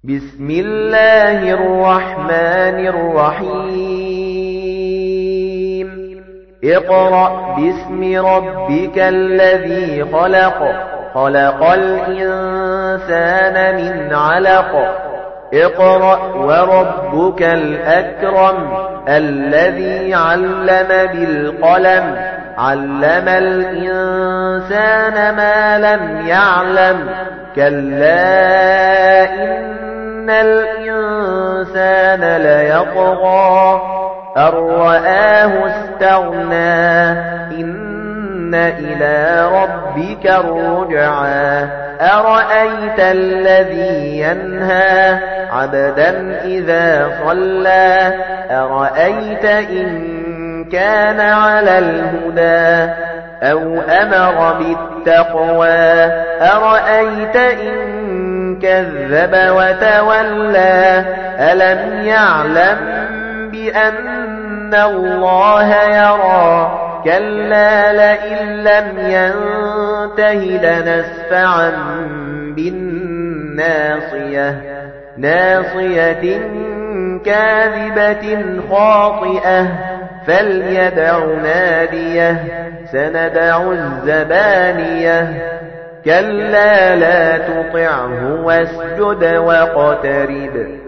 بسم الله الرحمن الرحيم اقرأ باسم ربك الذي خلق الإنسان من علق اقرأ وربك الأكرم الذي علم بالقلم علم الإنسان ما لم يعلم كلا إن الإنسان ليطغى أن رآه استغنى إن إلى ربك الرجعى أرأيت الذي ينهى عبدا إذا صلى أرأيت إن كان على الهدى أو أمر بالتقوى أرأيت إن كذب وتولى ألم يعلم بأن الله يرى كلا لئن لم ينته لنسفعا بالناصية ناصية كاذبة خاطئة فليدع ناديه سندع الزبانية كلا لا تطعه واسجد واقترب